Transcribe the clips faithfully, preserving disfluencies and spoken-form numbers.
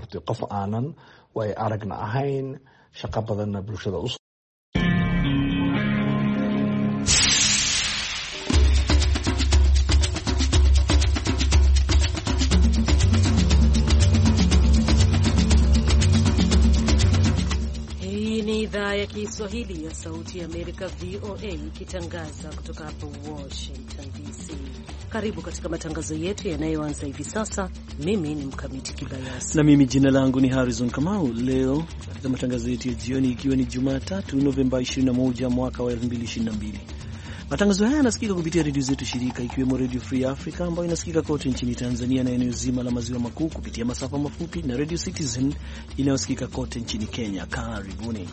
maaragtay qof aanan way aragna ahayn shaqo badanna bulshada u Idhaa ya Kiswahili ya Sauti ya Amerika V O A ikitangaza kutoka hapa Washington D C. Karibu katika matangazo yetu yanayoanza hivi sasa. Mimi ni Mkamiti Kibayasi na mimi jina langu ni Harrison Kamau. Leo katika matangazo yetu ya jioni, ikiwa ni Jumatatu Novemba ishirini na moja mwaka wa elfu mbili ishirini na mbili. Matangazo haya yanasikika kupitia redio zetu shirika, ikiwemo Radio Free Africa ambayo inasikika kote nchini Tanzania na eneo zima la maziwa makuu kupitia masafa mafupi, na Radio Citizen inayosikika kote nchini Kenya. Karibuni.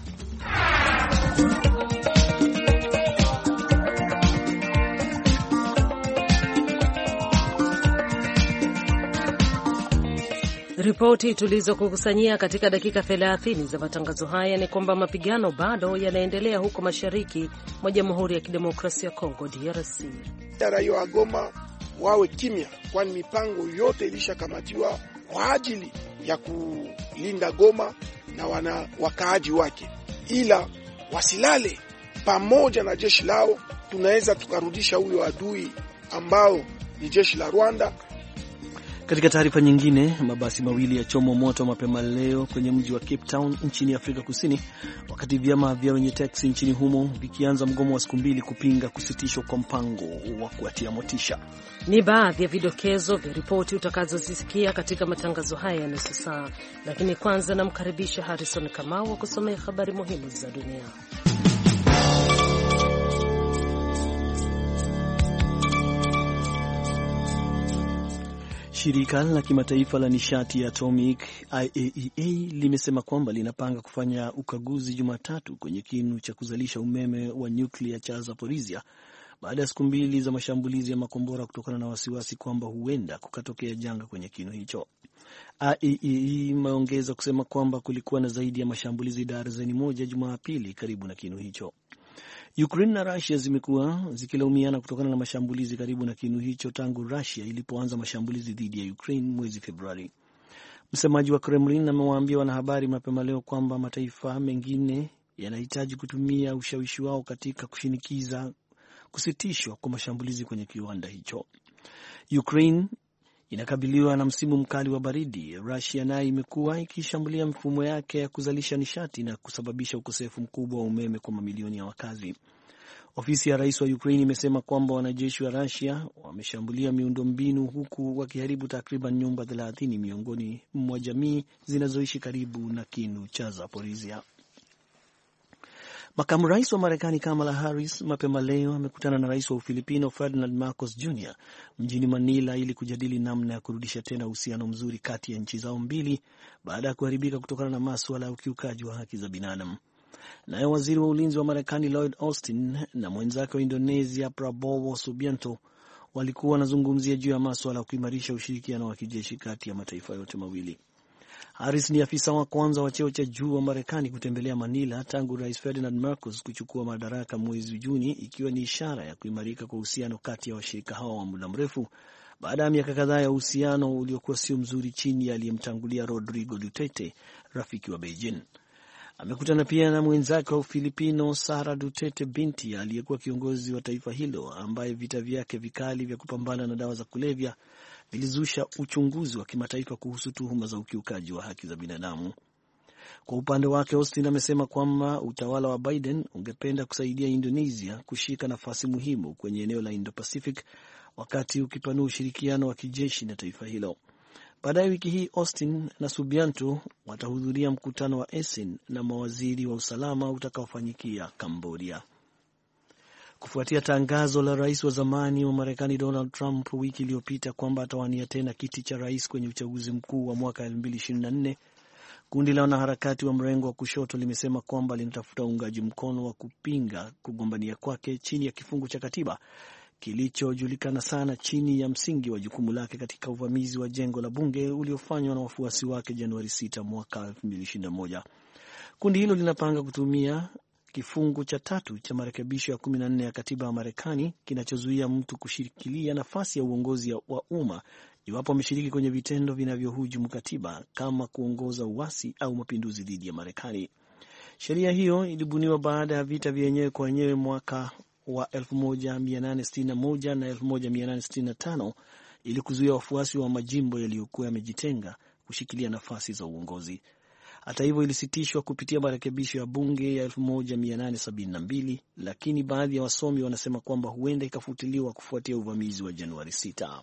Ripoti tulizokukusanyia katika dakika thelathini za matangazo haya ni kwamba mapigano bado yanaendelea huko mashariki mwa Jamhuri ya Kidemokrasia ya Kongo D R C. Raia wa Goma wawe kimya, kwani mipango yote ilishakamatiwa kwa ajili ya kulinda Goma na wana wakaaji wake, ila wasilale pamoja na jeshi lao. Tunaweza tukarudisha huyo adui ambao ni jeshi la Rwanda. Katika taarifa nyingine, mabasi mawili ya chomo moto mapema leo kwenye mji wa Cape Town nchini Afrika Kusini, wakati vyama vya wenye taxi nchini humo vikianza mgomo wa siku mbili kupinga kusitishwa kwa mpango wa kuatia motisha. Ni baadhi ya vidokezo vya ripoti utakazozisikia katika matangazo haya ya nusu saa, lakini kwanza namkaribisha Harrison Kamau kusomea habari muhimu za dunia. Shirika la kimataifa la nishati ya atomic I A E A limesema kwamba linapanga kufanya ukaguzi Jumatatu kwenye kinu cha kuzalisha umeme wa nyuklia cha Zaporizhia baada ya siku mbili za mashambulizi ya makombora kutokana na wasiwasi kwamba huenda kukatokea janga kwenye kinu hicho. I A E A imeongeza kusema kwamba kulikuwa na zaidi ya mashambulizi darzeni moja Jumapili karibu na kinu hicho. Ukraine na Russia zimekuwa zikilaumiana kutokana na mashambulizi karibu na kinu hicho tangu Russia ilipoanza mashambulizi dhidi ya Ukraine mwezi Februari. Msemaji wa Kremlin amewaambia wanahabari mapema leo kwamba mataifa mengine yanahitaji kutumia ushawishi wao katika kushinikiza kusitishwa kwa mashambulizi kwenye kiwanda hicho. Ukraine inakabiliwa na msimu mkali wa baridi. Russia nayo imekuwa ikishambulia mifumo yake ya kuzalisha nishati na kusababisha ukosefu mkubwa wa umeme kwa mamilioni ya wakazi. Ofisi ya rais wa Ukraine imesema kwamba wanajeshi wa Russia wameshambulia miundombinu huku wakiharibu takriban nyumba thelathini miongoni mwa jamii zinazoishi karibu na kinu cha Zaporizhia. Makamu rais wa Marekani Kamala Harris mapema leo amekutana na rais wa Ufilipino Ferdinand Marcos Junior mjini Manila ili kujadili namna ya kurudisha tena uhusiano mzuri kati ya nchi zao mbili baada ya kuharibika kutokana na masuala ya ukiukaji wa haki za binadamu. Naye waziri wa ulinzi wa Marekani Lloyd Austin na mwenzake wa Indonesia Prabowo Subianto walikuwa wanazungumzia juu ya masuala ya kuimarisha ushirikiano wa kijeshi kati ya mataifa yote mawili. Harris ni afisa wa kwanza wa cheo cha juu wa Marekani kutembelea Manila tangu Rais Ferdinand Marcos kuchukua madaraka mwezi Juni, ikiwa ni ishara ya kuimarika kwa uhusiano kati ya washirika hao wa muda mrefu baada ya miaka kadhaa ya uhusiano uliokuwa sio mzuri chini ya aliyemtangulia Rodrigo Duterte, rafiki wa Beijing. Amekutana pia na mwenzake wa Filipino Sara Duterte binti aliyekuwa kiongozi wa taifa hilo ambaye vita vyake vikali vya kupambana na dawa za kulevya vilizusha uchunguzi wa kimataifa kuhusu tuhuma za ukiukaji wa haki za binadamu. Kwa upande wake, Austin amesema kwamba utawala wa Biden ungependa kusaidia Indonesia kushika nafasi muhimu kwenye eneo la Indo-Pacific wakati ukipanua ushirikiano wa kijeshi na taifa hilo. Baadaye wiki hii, Austin na Subianto watahudhuria mkutano wa ASEAN na mawaziri wa usalama utakaofanyikia Cambodia. Kufuatia tangazo la rais wa zamani wa Marekani Donald Trump wiki iliyopita kwamba atawania tena kiti cha rais kwenye uchaguzi mkuu wa mwaka elfu mbili ishirini na nne, kundi la wanaharakati wa mrengo wa kushoto limesema kwamba linatafuta uungaji mkono wa kupinga kugombania kwake chini ya kifungu cha katiba kilichojulikana sana chini ya msingi wa jukumu lake katika uvamizi wa jengo la bunge uliofanywa na wafuasi wake Januari sita mwaka elfu mbili ishirini na moja. Kundi hilo linapanga kutumia kifungu cha tatu cha marekebisho ya kumi na nne ya katiba ya Marekani kinachozuia mtu kushirikilia nafasi ya uongozi wa umma iwapo wameshiriki kwenye vitendo vinavyohujumu katiba kama kuongoza uasi au mapinduzi dhidi ya Marekani. Sheria hiyo ilibuniwa baada ya vita vya wenyewe kwa wenyewe mwaka wa elfu moja mia nane sitini na moja na elfu moja mia nane sitini na tano ili kuzuia wafuasi wa majimbo yaliyokuwa yamejitenga kushikilia nafasi za uongozi. Hata hivyo ilisitishwa kupitia marekebisho ya bunge ya elfu moja mia nane sabini na mbili, lakini baadhi ya wasomi wanasema kwamba huenda ikafutiliwa kufuatia uvamizi wa Januari sita.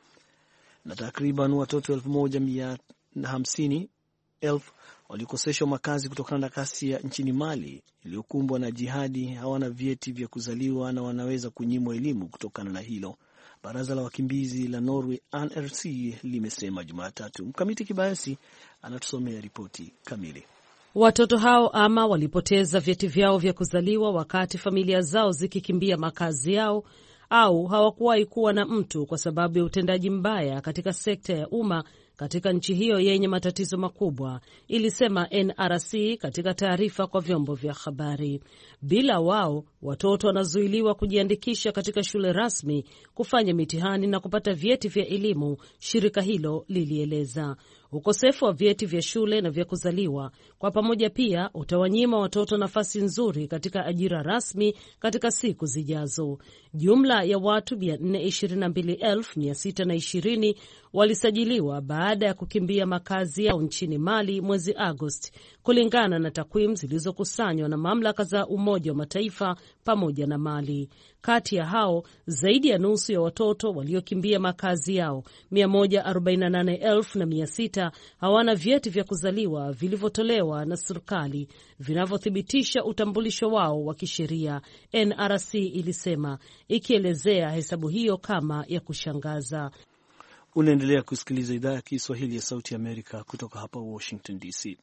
Na takriban watoto elfu moja mia hamsini elfu walikoseshwa makazi kutokana na ghasia nchini Mali iliyokumbwa na jihadi hawana vyeti vya kuzaliwa na wanaweza kunyimwa elimu kutokana na hilo, baraza la wakimbizi la Norway N R C limesema Jumatatu. Mkamiti Kibayasi anatusomea ripoti kamili. Watoto hao ama walipoteza vyeti vyao vya kuzaliwa wakati familia zao zikikimbia makazi yao, au hawakuwahi kuwa na mtu kwa sababu ya utendaji mbaya katika sekta ya umma katika nchi hiyo yenye matatizo makubwa, ilisema N R C katika taarifa kwa vyombo vya habari. Bila wao, watoto wanazuiliwa kujiandikisha katika shule rasmi, kufanya mitihani na kupata vyeti vya elimu, shirika hilo lilieleza. Ukosefu wa vyeti vya shule na vya kuzaliwa kwa pamoja pia utawanyima watoto nafasi nzuri katika ajira rasmi katika siku zijazo. Jumla ya watu mia nne ishirini na mbili elfu mia sita na ishirini walisajiliwa baada ya kukimbia makazi yao nchini Mali mwezi Agosti, kulingana na takwimu zilizokusanywa na mamlaka za Umoja wa Mataifa pamoja na Mali. Kati ya hao, zaidi ya nusu ya watoto waliokimbia makazi yao, mia moja arobaini na nane elfu na mia sita, hawana vyeti vya kuzaliwa vilivyotolewa na serikali vinavyothibitisha utambulisho wao wa kisheria, N R C ilisema, ikielezea hesabu hiyo kama ya kushangaza. Unaendelea kusikiliza idhaa ya Kiswahili ya Sauti ya Amerika kutoka hapa Washington D C.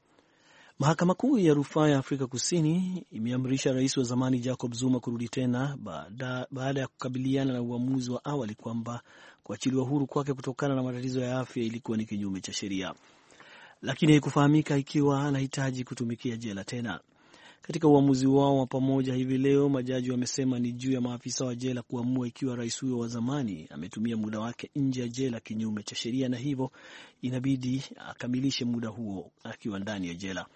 Mahakama Kuu ya Rufaa ya Afrika Kusini imeamrisha rais wa zamani Jacob Zuma kurudi tena baada, baada ya kukabiliana na uamuzi wa awali kwamba kuachiliwa huru kwake kutokana na matatizo ya afya ilikuwa ni kinyume cha sheria, lakini haikufahamika ikiwa anahitaji kutumikia jela tena. Katika uamuzi wao wa pamoja hivi leo, majaji wamesema ni juu ya maafisa wa jela kuamua ikiwa rais huyo wa zamani ametumia muda wake nje ya jela kinyume cha sheria, na hivyo inabidi akamilishe muda huo akiwa ndani ya jela.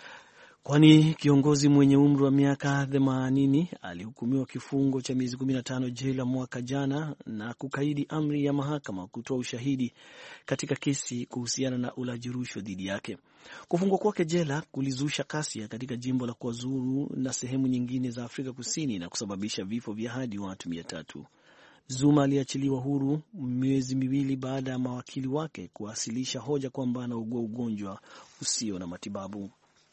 Kwani kiongozi mwenye umri wa miaka themanini alihukumiwa kifungo cha miezi kumi na tano jela mwaka jana na kukaidi amri ya mahakama kutoa ushahidi katika kesi kuhusiana na ulaji rushwa dhidi yake. Kufungwa kwake jela kulizusha kasia katika jimbo la KwaZulu na sehemu nyingine za Afrika Kusini na kusababisha vifo vya hadi watu mia tatu. Zuma aliachiliwa huru miezi miwili baada ya mawakili wake kuwasilisha hoja kwamba anaugua ugonjwa usio na matibabu.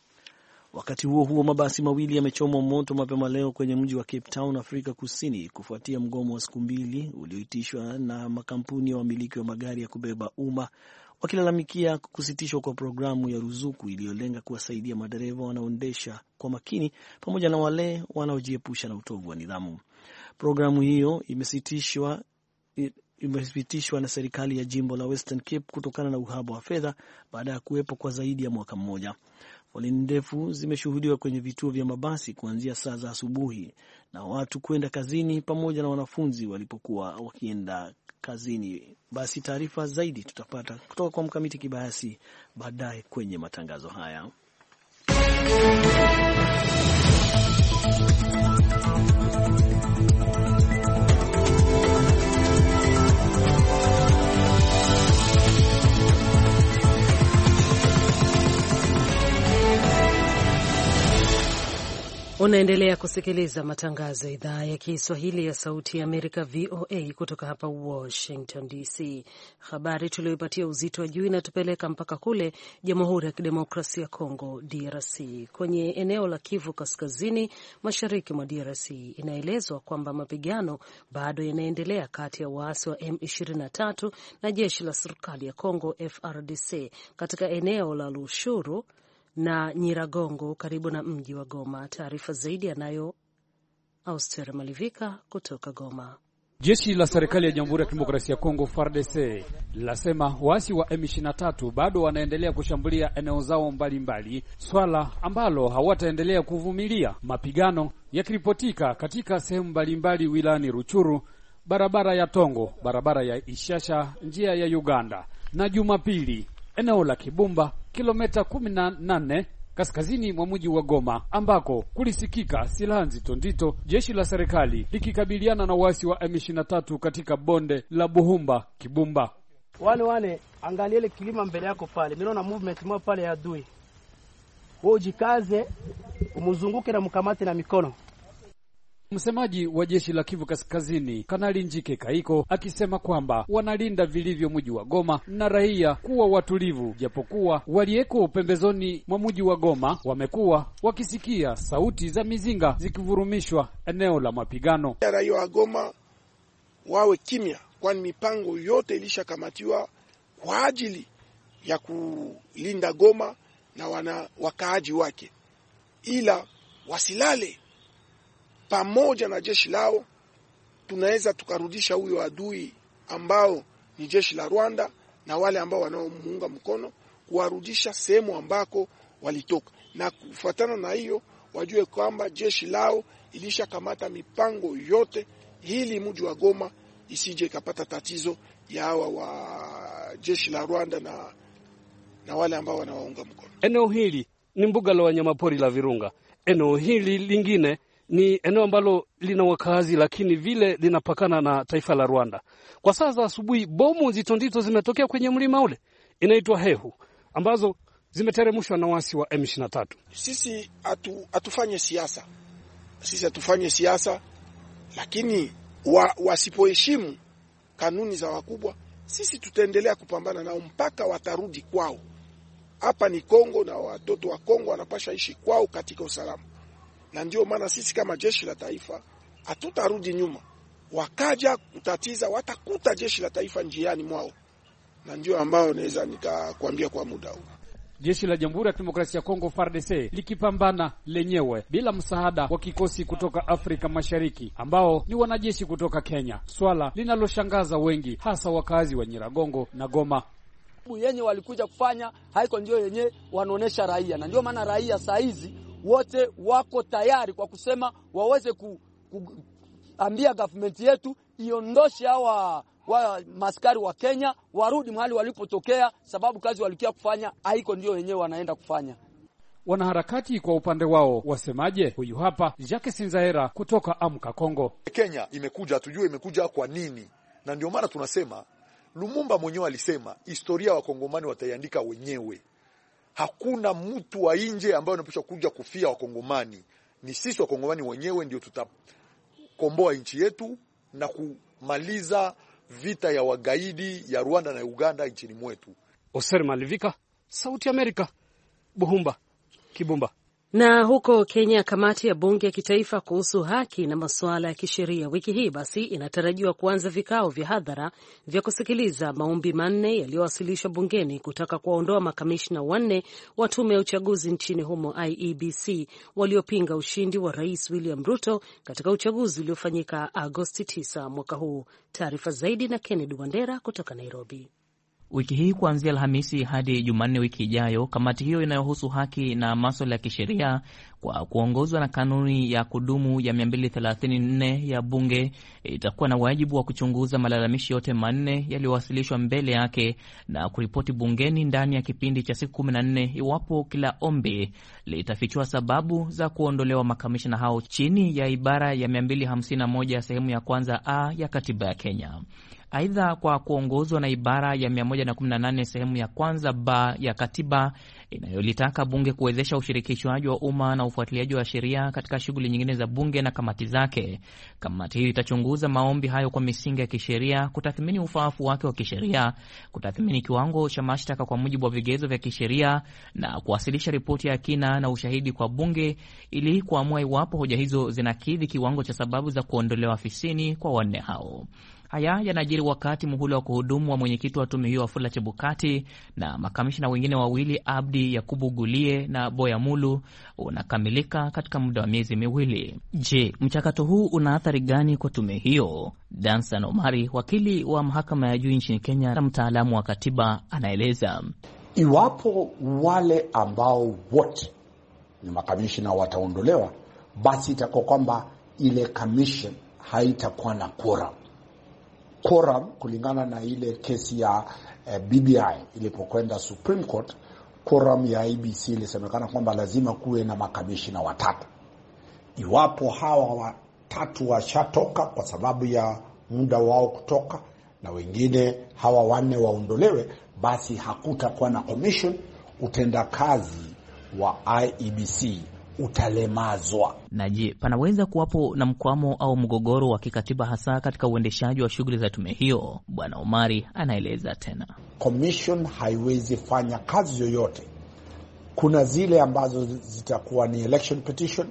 Wakati huo huo, mabasi mawili yamechomwa moto mapema leo kwenye mji wa Cape Town, Afrika Kusini, kufuatia mgomo wa siku mbili ulioitishwa na makampuni ya wamiliki wa magari ya kubeba umma, wakilalamikia kusitishwa kwa programu ya ruzuku iliyolenga kuwasaidia madereva wanaoendesha kwa makini pamoja na wale wanaojiepusha na utovu wa nidhamu. Programu hiyo imesitishwa imesitishwa na serikali ya jimbo la Western Cape kutokana na uhaba wa fedha baada ya kuwepo kwa zaidi ya mwaka mmoja. Foleni ndefu zimeshuhudiwa kwenye vituo vya mabasi kuanzia saa za asubuhi na watu kwenda kazini pamoja na wanafunzi walipokuwa wakienda kazini. Basi taarifa zaidi tutapata kutoka kwa Mkamiti Kibayasi baadaye kwenye matangazo haya. Unaendelea kusikiliza matangazo ya idhaa ya Kiswahili ya Sauti ya Amerika, V O A, kutoka hapa Washington D C. Habari tuliyoipatia uzito wa juu inatupeleka mpaka kule Jamhuri ya Kidemokrasia ya Kongo, D R C. Kwenye eneo la Kivu Kaskazini, mashariki mwa D R C, inaelezwa kwamba mapigano bado yanaendelea kati ya waasi wa M ishirini na tatu na jeshi la serikali ya Kongo, F R D C, katika eneo la Lushuru na Nyiragongo karibu na mji wa Goma. Taarifa zaidi anayo Auster Malivika kutoka Goma. Jeshi la serikali ya Jamhuri ya Kidemokrasia ya Kongo F A R D C lasema waasi wa M ishirini na tatu bado wanaendelea kushambulia eneo zao mbalimbali, swala ambalo hawataendelea kuvumilia. Mapigano yakiripotika katika sehemu mbalimbali wilayani Ruchuru, barabara ya Tongo, barabara ya Ishasha, njia ya Uganda, na Jumapili eneo la Kibumba, kilomita kumi na nane kaskazini mwa mji wa Goma, ambako kulisikika silaha nzito nzito, jeshi la serikali likikabiliana na wasi wa M ishirini na tatu katika bonde la Buhumba Kibumba. Wale wale angalia ile kilima mbele yako pale. Mimi naona movement mwa pale ya adui. Wewe jikaze, umuzunguke na mkamate na mikono. Msemaji wa jeshi la Kivu Kaskazini, Kanali Njike Kaiko, akisema kwamba wanalinda vilivyo mji wa Goma na raia kuwa watulivu, japokuwa walieko pembezoni mwa mji wa Goma wamekuwa wakisikia sauti za mizinga zikivurumishwa eneo la mapigano. Raia wa Goma wawe kimya, kwani mipango yote ilishakamatiwa kwa ajili ya kulinda Goma na wana wakaaji wake, ila wasilale. Pamoja na jeshi lao tunaweza tukarudisha huyo adui ambao ni jeshi la Rwanda na wale ambao wanaomuunga mkono, kuwarudisha sehemu ambako walitoka. Na kufuatana na hiyo wajue kwamba jeshi lao ilishakamata mipango yote ili mji wa Goma isije ikapata tatizo ya hawa wa jeshi la Rwanda na na wale ambao wanawaunga mkono. Eneo hili ni mbuga la wanyamapori la Virunga. Eneo hili lingine ni eneo ambalo lina wakazi lakini vile linapakana na taifa la Rwanda. Kwa sasa asubuhi bomu nzito nzito zimetokea kwenye mlima ule inaitwa Hehu, ambazo zimeteremshwa na wasi wa M ishirini na tatu. Sisi atu, atufanye siasa. Sisi atufanye siasa, lakini wa, wasipoheshimu kanuni za wakubwa, sisi tutaendelea kupambana nao mpaka watarudi kwao. Hapa ni Kongo na watoto wa Kongo wanapasha ishi kwao katika usalama. Na ndio maana sisi kama jeshi la taifa hatutarudi nyuma. Wakaja kutatiza, watakuta jeshi la taifa njiani mwao. Na ndio ambao naweza nikakwambia kwa muda huu. Jeshi la Jamhuri ya Kidemokrasia ya Kongo F A R D C likipambana lenyewe bila msaada wa kikosi kutoka Afrika Mashariki ambao ni wanajeshi kutoka Kenya. Swala linaloshangaza wengi, hasa wakazi wa Nyiragongo na Goma. Yenye walikuja kufanya haiko ndio yenye wanaonesha raia, na ndio maana raia saa hizi wote wako tayari kwa kusema waweze ku, kuambia government yetu iondoshe hawa wa maskari wa Kenya warudi mahali walipotokea, sababu kazi walikia kufanya haiko ndio wenyewe wanaenda kufanya. Wanaharakati kwa upande wao wasemaje? Huyu hapa Jacques Sinzaera kutoka Amka Kongo. Kenya imekuja, tujue imekuja kwa nini, na ndio maana tunasema Lumumba mwenyewe alisema historia wa Kongomani wataiandika wenyewe. Hakuna mtu wa nje ambaye anapaswa kuja kufia wa Kongomani. Ni sisi wa Kongomani wenyewe ndio tutakomboa nchi yetu na kumaliza vita ya wagaidi ya Rwanda na Uganda nchini mwetu. Oser Malivika, Sauti Amerika, Buhumba, Kibumba. Na huko Kenya, kamati ya bunge ya kitaifa kuhusu haki na masuala ya kisheria wiki hii basi inatarajiwa kuanza vikao vya hadhara vya kusikiliza maombi manne yaliyowasilishwa bungeni kutaka kuwaondoa makamishna wanne wa tume ya uchaguzi nchini humo I E B C waliopinga ushindi wa Rais William Ruto katika uchaguzi uliofanyika Agosti tisa mwaka huu. Taarifa zaidi na Kennedy Wandera kutoka Nairobi. Wiki hii kuanzia Alhamisi hadi Jumanne wiki ijayo, kamati hiyo inayohusu haki na masuala ya kisheria kwa kuongozwa na kanuni ya kudumu ya mia mbili thelathini na nne ya bunge itakuwa na wajibu wa kuchunguza malalamishi yote manne yaliyowasilishwa mbele yake na kuripoti bungeni ndani ya kipindi cha siku kumi na nne iwapo kila ombi litafichua sababu za kuondolewa makamishna hao chini ya ibara ya mia mbili hamsini na moja sehemu ya kwanza A ya katiba ya Kenya. Aidha, kwa kuongozwa na ibara ya mia moja kumi na nane sehemu ya kwanza ba ya katiba inayolitaka bunge kuwezesha ushirikishwaji wa umma na ufuatiliaji wa sheria katika shughuli nyingine za bunge na kamati zake. Kamati hiyo itachunguza maombi hayo kwa misingi ya kisheria, kutathmini ufaafu wake wa kisheria, kutathmini kiwango cha mashtaka kwa mujibu wa vigezo vya kisheria na kuwasilisha ripoti ya kina na ushahidi kwa bunge ili kuamua iwapo hoja hizo zinakidhi kiwango cha sababu za kuondolewa afisini kwa wanne hao. Haya yanajiri wakati muhula wa kuhudumu wa mwenyekiti wa tume hiyo Wafula Chebukati na makamishna wengine wawili Abdi Yakubu Gulie na Boya Mulu unakamilika katika muda wa miezi miwili. Je, mchakato huu una athari gani kwa tume hiyo? Dansan Omari, wakili wa mahakama ya juu nchini Kenya na mtaalamu wa katiba, anaeleza. Iwapo wale ambao wote ni makamishna wataondolewa, basi itakuwa kwamba ile commission haitakuwa na quorum. quorum kulingana na ile kesi ya eh, B B I ilipokwenda Supreme Court. Quorum ya I B C ilisemekana kwamba lazima kuwe na makamishina watatu. Iwapo hawa watatu washatoka kwa sababu ya muda wao kutoka na wengine hawa wanne waondolewe, basi hakutakuwa na commission. Utendakazi wa I E B C utalemazwa. Na je, panaweza kuwapo na mkwamo au mgogoro wa kikatiba hasa katika uendeshaji wa shughuli za tume hiyo? Bwana Omari anaeleza tena. Commission haiwezi fanya kazi yoyote. Kuna zile ambazo zitakuwa ni election petition.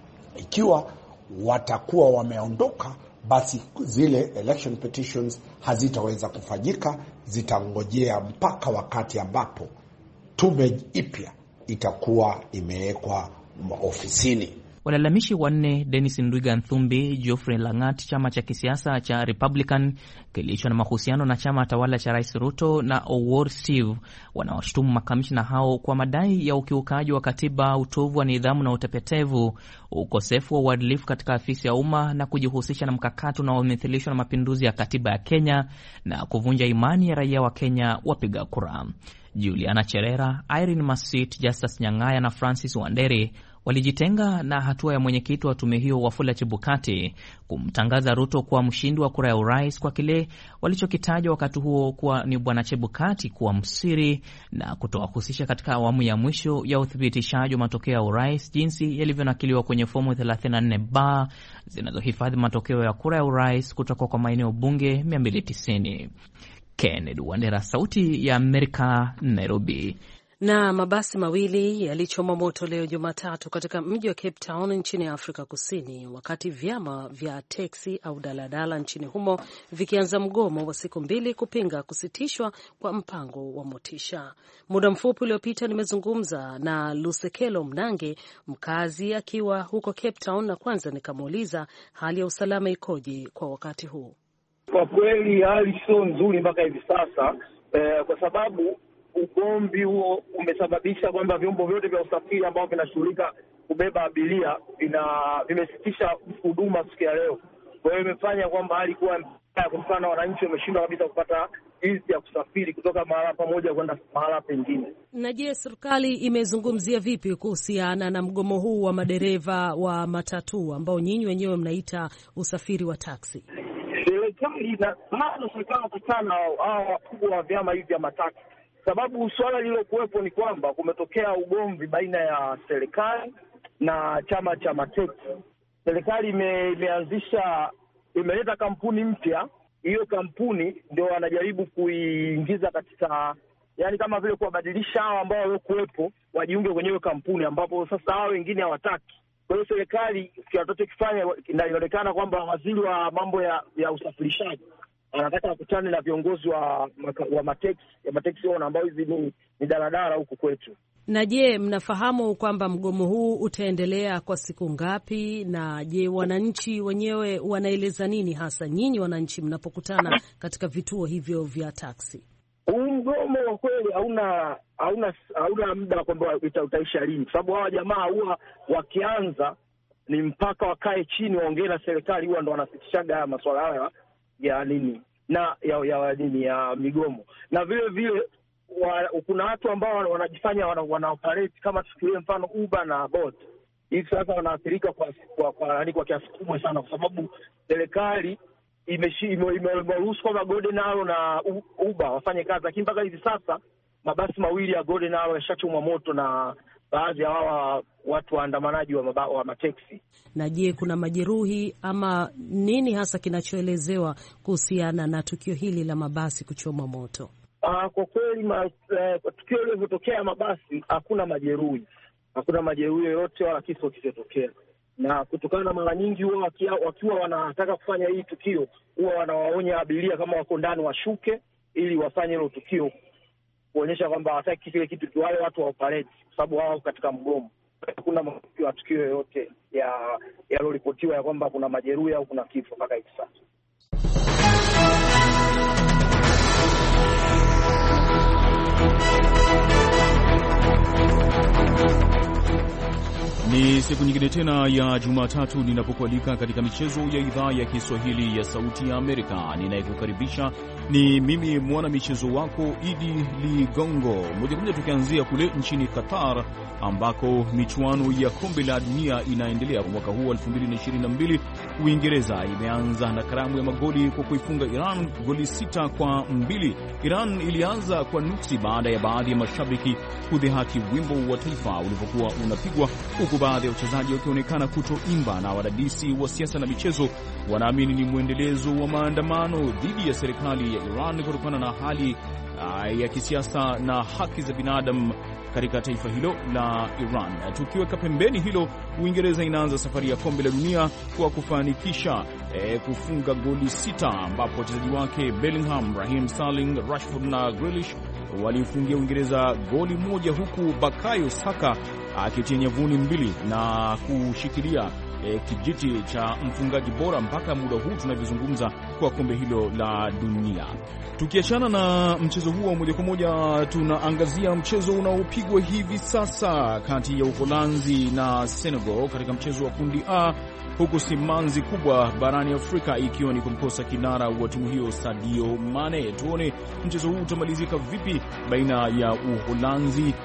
Ikiwa watakuwa wameondoka, basi zile election petitions hazitaweza kufanyika, zitangojea mpaka wakati ambapo tume ipya itakuwa imewekwa ofisini. Walalamishi wanne, Dennis Ndwiga Nthumbi, Geoffrey Langat, chama cha kisiasa cha Republican kilicho na mahusiano na chama tawala cha Rais Ruto, na Owuor Steve, wanawashutumu makamishna hao kwa madai ya ukiukaji wa katiba, utovu wa nidhamu na utepetevu, ukosefu wa uadilifu katika afisi ya umma, na kujihusisha na mkakati unaomithilishwa na mapinduzi ya katiba ya Kenya na kuvunja imani ya raia wa Kenya wapiga kura. Juliana Cherera, Irene Masit, Justus Nyang'aya na Francis Wanderi walijitenga na hatua ya mwenyekiti wa tume hiyo Wafula Chebukati kumtangaza Ruto kuwa mshindi wa kura ya urais kwa kile walichokitaja wakati huo kuwa ni bwana Chebukati kuwa msiri na kutohusisha katika awamu ya mwisho ya uthibitishaji wa matokeo ya urais jinsi yalivyonakiliwa kwenye fomu thelathini na nne B zinazohifadhi matokeo ya kura ya urais kutoka kwa maeneo bunge mia mbili tisini. Kennedy Wandera, Sauti ya Amerika, Nairobi. Na mabasi mawili yalichoma moto leo Jumatatu katika mji wa Cape Town nchini Afrika Kusini, wakati vyama vya teksi au daladala nchini humo vikianza mgomo wa siku mbili kupinga kusitishwa kwa mpango wa Motisha. Muda mfupi uliopita nimezungumza na Lusekelo Mnange, mkazi akiwa huko Cape Town, na kwanza nikamuuliza hali ya usalama ikoje kwa wakati huu. Kwa kweli hali sio nzuri mpaka hivi sasa eh, kwa sababu ugomvi huo umesababisha kwamba vyombo vyote vya usafiri ambao vinashughulika kubeba abiria vina vimesitisha huduma siku ya leo. Kwa hiyo imefanya kwamba hali kuwa mbaya, kwa mfano wananchi wameshindwa kabisa kupata jinsi ya kusafiri kutoka mahala pamoja kwenda mahala pengine. Na je, serikali imezungumzia vipi kuhusiana na mgomo huu wa madereva wa matatu ambao nyinyi wenyewe mnaita usafiri wa taksi? Serikali na bado serikali watakana hao wakubwa wa vyama hivi vya matatu, sababu swala lililokuwepo ni kwamba kumetokea ugomvi baina ya serikali na chama cha mateksi. Serikali ime, imeanzisha imeleta kampuni mpya. Hiyo kampuni ndio wanajaribu kuingiza katika, yani kama vile kuwabadilisha hao ambao waliokuwepo wajiunge kwenye hiyo kampuni, ambapo sasa hao wengine hawataki. Kwa hiyo serikali kinachokifanya inaonekana kwamba waziri wa mambo ya, ya usafirishaji anataka kukutana na viongozi wa wa mateksi ya mateksi wao ambao hizi ni, ni daladala huku kwetu. Na je, mnafahamu kwamba mgomo huu utaendelea kwa siku ngapi? Na je, wananchi wenyewe wanaeleza nini hasa, nyinyi wananchi mnapokutana katika vituo hivyo vya taksi? Huu mgomo kwa kweli hauna hauna hauna muda kwamba utaisha lini, kwa sababu hawa jamaa huwa wakianza ni mpaka wakae chini waongee na serikali, huwa ndo wanasitishaga haya masuala haya ya nini na ya ya nini ya migomo. Na vile vile wa, kuna watu ambao wanajifanya wana, wana operate kama tukilie mfano Uber na Bolt. Hivi sasa wanaathirika kwa kwa kwa, kwa kiasi kubwa sana, kwa sababu serikali imeruhusu kwamba Golden Arrow na Uber wafanye kazi, lakini mpaka hivi sasa mabasi mawili ya Golden Arrow yashachomwa moto na baadhi ya hawa watu waandamanaji wa, maba, wa mateksi. Na je, kuna majeruhi ama nini hasa kinachoelezewa kuhusiana na tukio hili la mabasi kuchoma moto? Ah, kwa kweli ma, eh, tukio hilo lilotokea mabasi hakuna majeruhi. Hakuna majeruhi yoyote wala kifo kilichotokea. Na kutokana na mara nyingi huwa wakiwa, wakiwa wanataka kufanya hii tukio huwa wanawaonya abiria kama wako ndani washuke ili wafanye hilo tukio, kuonyesha kwamba hawataki kile kitu wale watu wa operate, kwa sababu wao katika mgomo. Hakuna matukio ya tukio yoyote ya yaloripotiwa ya kwamba kuna majeruhi au kuna kifo mpaka hivi sasa. Ni siku nyingine tena ya Jumatatu ninapokualika katika michezo ya idhaa ya Kiswahili ya Sauti ya Amerika. Ninayekukaribisha ni mimi mwana michezo wako Idi Ligongo. Moja kwa moja tukianzia kule nchini Qatar ambako michuano ya kombe la dunia inaendelea mwaka huu elfu mbili na ishirini na mbili. Uingereza imeanza na karamu ya magoli kwa kuifunga Iran goli sita kwa mbili. Iran ilianza kwa nuksi baada ya baadhi ya mashabiki kudhihaki wimbo wa taifa ulivyokuwa unapigwa, huku baadhi ya wachezaji wakionekana kutoimba, na wadadisi wa siasa na michezo wanaamini ni mwendelezo wa maandamano dhidi ya serikali ya Iran kutokana na hali uh, ya kisiasa na haki za binadamu katika taifa hilo la Iran. Tukiweka pembeni hilo, Uingereza inaanza safari ya kombe la dunia kwa kufanikisha e, kufunga goli sita, ambapo wachezaji wake Bellingham, Raheem Sterling, Rashford na Grealish walifungia Uingereza goli moja, huku Bukayo Saka akitia nyavuni mbili na kushikilia E, kijiti cha mfungaji bora mpaka muda huu tunavyozungumza kwa kombe hilo la dunia. Tukiachana na mchezo huo, moja kwa moja tunaangazia mchezo unaopigwa hivi sasa kati ya Uholanzi na Senegal katika mchezo wa kundi A, huku simanzi kubwa barani Afrika ikiwa ni kumkosa kinara wa timu hiyo Sadio Mane. Tuone mchezo huu utamalizika vipi baina ya Uholanzi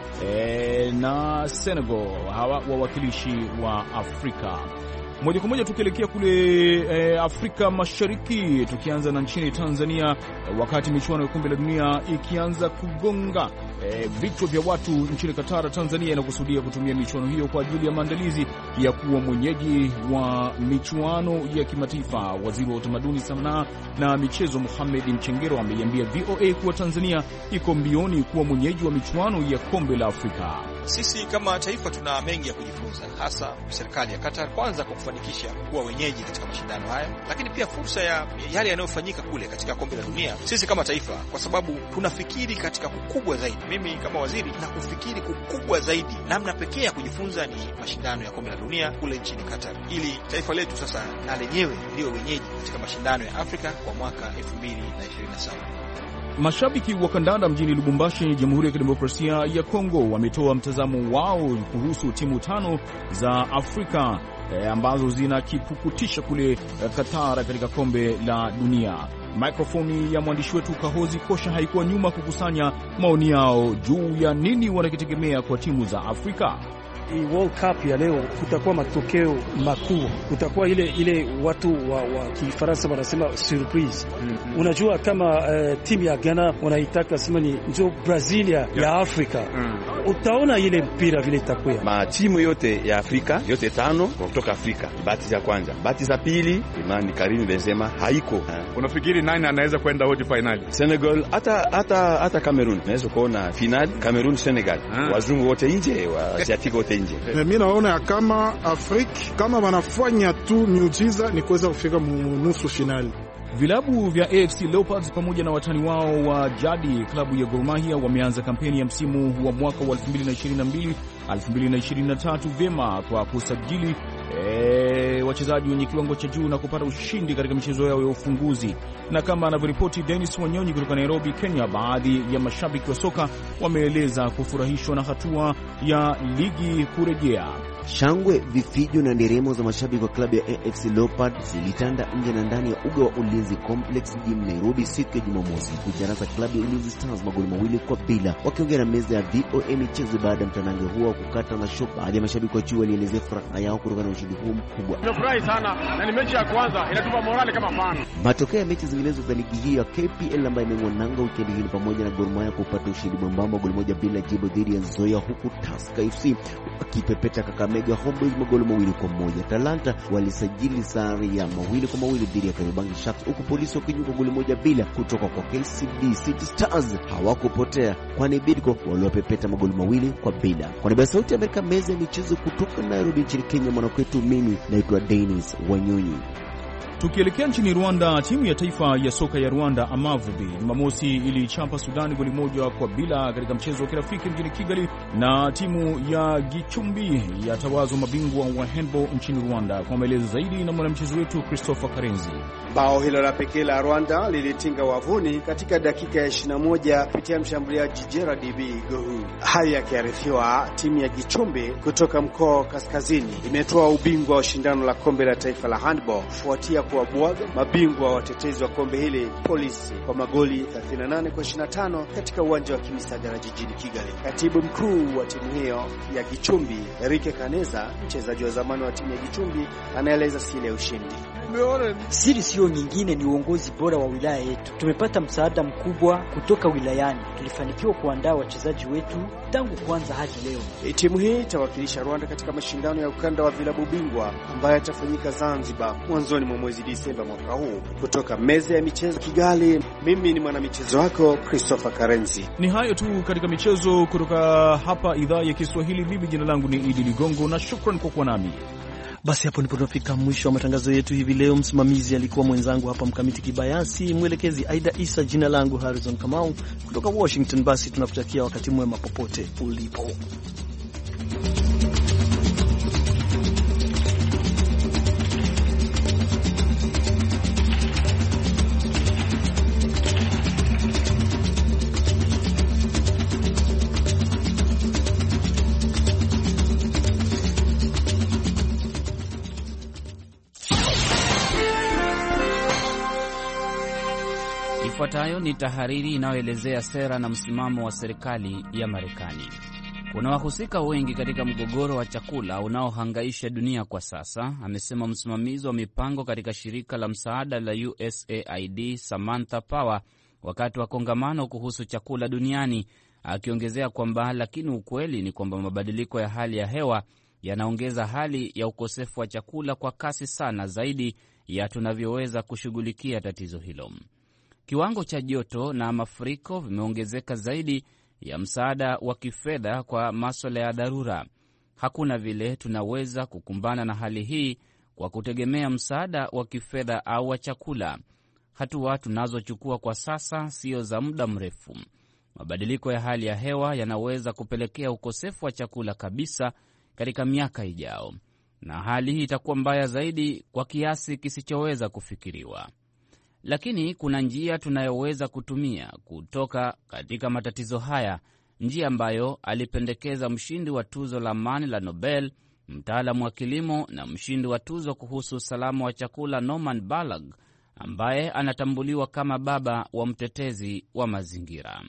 e, na Senegal, hawa wawakilishi wa Afrika. Moja kwa moja tukielekea kule e, Afrika Mashariki, tukianza na nchini Tanzania, wakati michuano ya kombe la dunia ikianza kugonga e, vichwa vya watu nchini Qatar. Tanzania inakusudia kutumia michuano hiyo kwa ajili ya maandalizi ya kuwa mwenyeji wa michuano ya kimataifa. Waziri wa Utamaduni, Sanaa na Michezo Mohamed Mchengero ameiambia V O A kuwa Tanzania iko mbioni kuwa mwenyeji wa michuano ya kombe la Afrika. Sisi kama taifa tuna mengi ya kujifunza, hasa serikali ya Qatar, kwanza kwa kufanikisha kuwa wenyeji katika mashindano haya, lakini pia fursa ya yale yanayofanyika kule katika kombe la dunia. Sisi kama taifa, kwa sababu tunafikiri katika kukubwa zaidi, mimi kama waziri na kufikiri kukubwa zaidi, namna pekee ya kujifunza ni mashindano ya kombe la dunia kule nchini Qatar, ili taifa letu sasa na lenyewe ndio wenyeji katika mashindano ya Afrika kwa mwaka elfu mbili na ishirini na saba. Mashabiki wa kandanda mjini Lubumbashi, Jamhuri ya Kidemokrasia ya Kongo, wametoa mtazamo wao kuhusu timu tano za Afrika e, ambazo zinakipukutisha kule e, Qatar katika kombe la dunia. Mikrofoni ya mwandishi wetu Kahozi Kosha haikuwa nyuma kukusanya maoni yao juu ya nini wanakitegemea kwa timu za Afrika. Hii World Cup ya leo kutakuwa matokeo makuu, kutakuwa ile ile watu wa, wa Kifaransa wanasema surprise. Mm-hmm. Unajua kama uh, timu ya Ghana wanaitaka sema ni ndio Brazil ya, yeah. ya Afrika. Mm. Utaona ile mpira vile itakuwa. Ma timu yote ya Afrika, yote tano kutoka Afrika. Bahati za kwanza, bahati za pili, imani Karim Benzema haiko. Unafikiri nani anaweza kwenda hodi finali? Senegal, hata hata hata Cameroon. Naweza kuona finali Cameroon Senegal. Ah. Wazungu wote nje, wa Asiatiki wote. Mimi naona ya kama Afrika kama wanafanya tu miujiza ni kuweza kufika nusu finali. Vilabu vya A F C Leopards pamoja na watani wao wa jadi klabu ya Gor Mahia wameanza kampeni ya msimu wa mwaka wa elfu mbili na ishirini na mbili elfu mbili na ishirini na tatu vyema kwa kusajili e, wachezaji wenye kiwango cha juu na kupata ushindi katika michezo yao ya ufunguzi. Na kama anavyoripoti Dennis Wanyonyi kutoka Nairobi, Kenya, baadhi ya mashabiki wa soka wameeleza kufurahishwa na hatua ya ligi kurejea. Shangwe, vifijo na nderemo za mashabiki wa klabu ya A F C Leopards zilitanda nje na ndani ya uga wa Ulinzi Complex jijini Nairobi siku ya Jumamosi kuicharaza klabu ya Ulinzi Stars magoli mawili kwa bila. Wakiongea na meza ya V O A michezo baada ya mtanange huo kukata na shoka, baadhi ya mashabiki wa chuo walielezea furaha yao kutokana na ushindi huu mkubwa. Tunafurahi sana na ni mechi ya kwanza, inatupa morale kama fana. Matokeo ya mechi zinginezo za ligi hii ya K P L ambayo imeng'oa nanga wikendi hii pamoja na Gor Mahia kupata ushindi mwembamba goli moja bila jibu dhidi ya Nzoia, huku Tusker F C wakipepeta Kakamega Homeboyz magoli mawili kwa moja. Talanta walisajili sare ya mawili kwa mawili dhidi ya Kariobangi Sharks, huku Polisi wakinyuka goli moja bila kutoka kwa K C B. City Stars hawakupotea kwani Bidco waliwapepeta magoli mawili kwa bila. Kwa niaba ya Sauti ya Amerika, meza ya michezo kutoka Nairobi nchini Kenya, mwanakwetu mimi naitwa Dennis Wanyonyi. Tukielekea nchini Rwanda, timu ya taifa ya soka ya Rwanda Amavubi Jumamosi ilichapa Sudani goli moja kwa bila katika mchezo wa kirafiki mjini Kigali, na timu ya Gicumbi yatawazwa mabingwa wa handball nchini Rwanda. Kwa maelezo zaidi na mwanamchezo wetu Christopher Karenzi. Bao hilo la pekee la Rwanda lilitinga wavuni katika dakika ya ishirini na moja kupitia mshambuliaji Gerard B. Gohu. Haya yakiarifiwa, timu ya Gicumbi kutoka mkoa wa Kaskazini imetoa ubingwa wa shindano la kombe la taifa la handball kufuatia kuwabwaga mabingwa watetezi wa kombe hili Polisi kwa magoli thelathini na nane kwa ishirini na tano katika uwanja wa Kimisagara jijini Kigali. Katibu mkuu wa timu hiyo ya Gicumbi, Erike Kaneza, mchezaji wa zamani wa timu ya Gicumbi, anaeleza siri ya ushindi. Siri sio nyingine, ni uongozi bora wa wilaya yetu. Tumepata msaada mkubwa kutoka wilayani. Tulifanikiwa kuandaa wachezaji wetu tangu kwanza hadi leo. E, timu hii itawakilisha Rwanda katika mashindano ya ukanda wa vilabu bingwa ambayo yatafanyika Zanzibar mwanzoni mwa mwezi Disemba mwaka huu. Kutoka meza ya michezo Kigali, mimi ni mwanamichezo wako Christopher Karenzi. Ni hayo tu katika michezo kutoka hapa idhaa ya Kiswahili. Mimi jina langu ni Idi Ligongo na shukran kwa kuwa nami. Basi hapo ndipo tunafika mwisho wa matangazo yetu hivi leo. Msimamizi alikuwa mwenzangu hapa Mkamiti Kibayasi, mwelekezi Aida Isa, jina langu Harrison Kamau kutoka Washington. Basi tunakutakia wakati mwema popote ulipo. Ifuatayo ni tahariri inayoelezea sera na msimamo wa serikali ya Marekani. Kuna wahusika wengi katika mgogoro wa chakula unaohangaisha dunia kwa sasa, amesema msimamizi wa mipango katika shirika la msaada la U S A I D Samantha Power wakati wa kongamano kuhusu chakula duniani, akiongezea kwamba lakini ukweli ni kwamba mabadiliko ya hali ya hewa yanaongeza hali ya ukosefu wa chakula kwa kasi sana zaidi ya tunavyoweza kushughulikia tatizo hilo. Kiwango cha joto na mafuriko vimeongezeka zaidi ya msaada wa kifedha kwa masuala ya dharura. Hakuna vile tunaweza kukumbana na hali hii kwa kutegemea msaada wa kifedha au wa chakula. Hatua tunazochukua kwa sasa sio za muda mrefu. Mabadiliko ya hali ya hewa yanaweza kupelekea ukosefu wa chakula kabisa katika miaka ijao, na hali hii itakuwa mbaya zaidi kwa kiasi kisichoweza kufikiriwa. Lakini kuna njia tunayoweza kutumia kutoka katika matatizo haya, njia ambayo alipendekeza mshindi wa tuzo la amani la Nobel, mtaalamu wa kilimo na mshindi wa tuzo kuhusu usalama wa chakula Norman Borlaug, ambaye anatambuliwa kama baba wa mtetezi wa mazingira.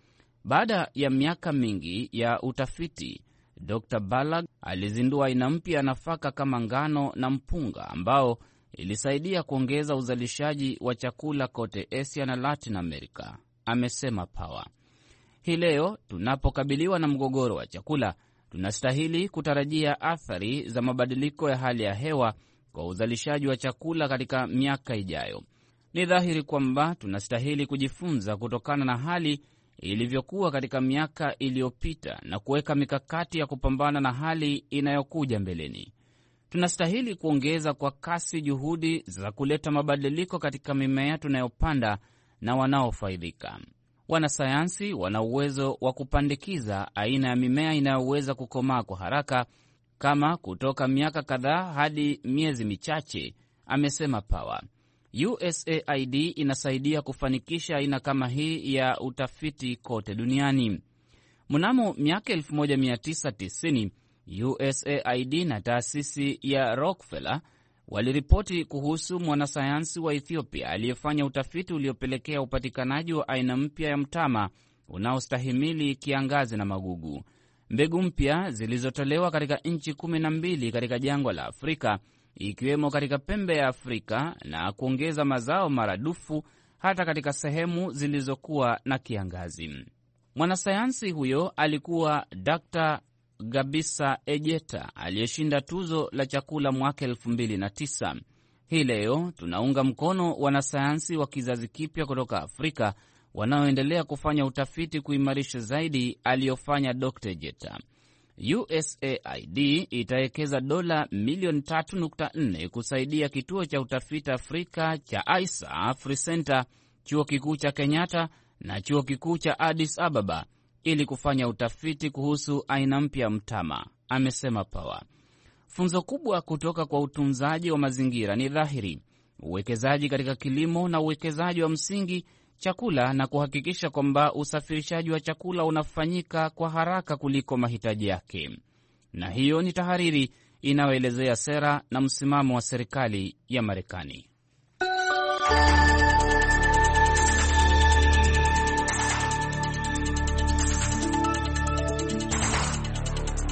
Baada ya miaka mingi ya utafiti, Dokta Borlaug alizindua aina mpya ya nafaka kama ngano na mpunga ambao ilisaidia kuongeza uzalishaji wa chakula kote Asia na Latin America, amesema Power. Hii leo tunapokabiliwa na mgogoro wa chakula, tunastahili kutarajia athari za mabadiliko ya hali ya hewa kwa uzalishaji wa chakula katika miaka ijayo. Ni dhahiri kwamba tunastahili kujifunza kutokana na hali ilivyokuwa katika miaka iliyopita na kuweka mikakati ya kupambana na hali inayokuja mbeleni. Tunastahili kuongeza kwa kasi juhudi za kuleta mabadiliko katika mimea tunayopanda na wanaofaidika. Wanasayansi wana uwezo wa kupandikiza aina ya mimea inayoweza kukomaa kwa haraka, kama kutoka miaka kadhaa hadi miezi michache, amesema Power. U S A I D inasaidia kufanikisha aina kama hii ya utafiti kote duniani. Mnamo miaka elfu moja mia tisa tisini, U S A I D na taasisi ya Rockefeller waliripoti kuhusu mwanasayansi wa Ethiopia aliyefanya utafiti uliopelekea upatikanaji wa aina mpya ya mtama unaostahimili kiangazi na magugu. Mbegu mpya zilizotolewa katika nchi kumi na mbili katika jangwa la Afrika, ikiwemo katika pembe ya Afrika, na kuongeza mazao maradufu hata katika sehemu zilizokuwa na kiangazi. Mwanasayansi huyo alikuwa Daktari Gabisa Ejeta aliyeshinda tuzo la chakula mwaka elfu mbili na tisa. Hii leo tunaunga mkono wanasayansi wa kizazi kipya kutoka Afrika wanaoendelea kufanya utafiti kuimarisha zaidi aliyofanya Daktari Ejeta. U S A I D itawekeza dola milioni tatu nukta nne kusaidia kituo cha utafiti Afrika cha Isa AfriCenter, chuo kikuu cha Kenyatta na chuo kikuu cha Addis Ababa ili kufanya utafiti kuhusu aina mpya mtama, amesema Power. Funzo kubwa kutoka kwa utunzaji wa mazingira ni dhahiri: uwekezaji katika kilimo na uwekezaji wa msingi chakula, na kuhakikisha kwamba usafirishaji wa chakula unafanyika kwa haraka kuliko mahitaji yake. Na hiyo ni tahariri inayoelezea sera na msimamo wa serikali ya Marekani.